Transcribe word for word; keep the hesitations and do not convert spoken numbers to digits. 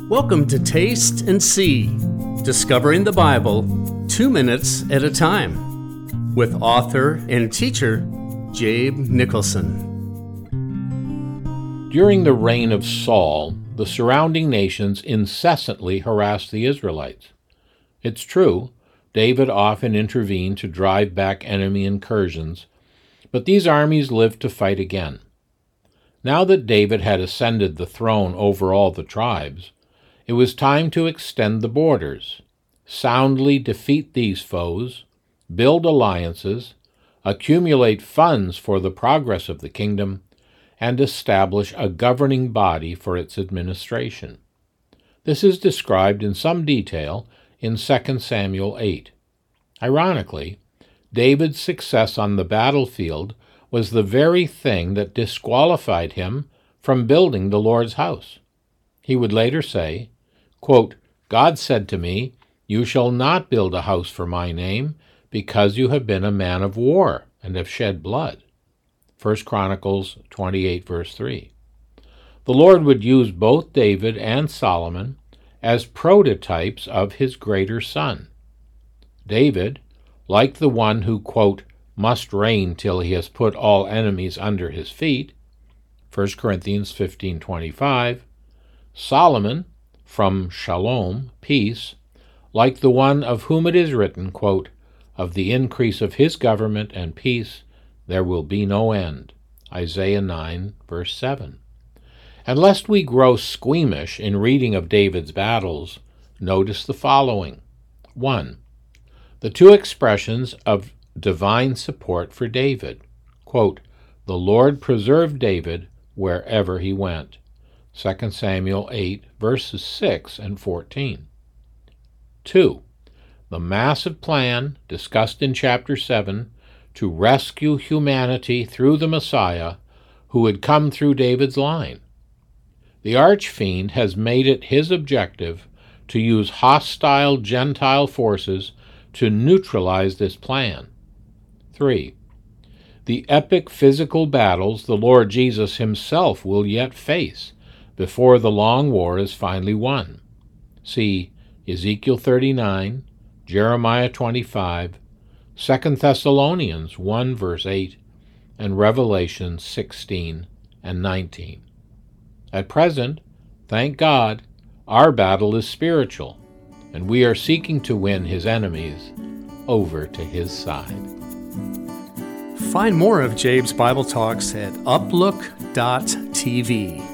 Welcome to Taste and See, discovering the Bible two minutes at a time, with author and teacher Jabe Nicholson. During the reign of Saul, the surrounding nations incessantly harassed the Israelites. It's true, David often intervened to drive back enemy incursions, but these armies lived to fight again. Now that David had ascended the throne over all the tribes, it was time to extend the borders, soundly defeat these foes, build alliances, accumulate funds for the progress of the kingdom, and establish a governing body for its administration. This is described in some detail in Second Samuel eight. Ironically, David's success on the battlefield was the very thing that disqualified him from building the Lord's house. He would later say, quote, "God said to me, 'You shall not build a house for my name, because you have been a man of war and have shed blood.'" First Chronicles twenty-eight, verse three. The Lord would use both David and Solomon as prototypes of his greater son. David, like the one who, quote, "must reign till he has put all enemies under his feet," First Corinthians fifteen twenty-five. Solomon, from shalom, peace, like the one of whom it is written, quote, "Of the increase of his government and peace there will be no end," Isaiah nine, verse seven. And lest we grow squeamish in reading of David's battles, notice the following. One, the two expressions of divine support for David. Quote, "The Lord preserved David wherever he went." Second Samuel eight, verses six and fourteen. Two, the massive plan discussed in chapter seven to rescue humanity through the Messiah who would come through David's line. The archfiend has made it his objective to use hostile Gentile forces to neutralize this plan. Three, the epic physical battles the Lord Jesus himself will yet face before the long war is finally won. See Ezekiel thirty-nine, Jeremiah twenty-five, Second Thessalonians one, verse eight, and Revelation sixteen and nineteen. At present, thank God, our battle is spiritual, and we are seeking to win his enemies over to his side. Find more of Jabe's Bible Talks at uplook dot t v.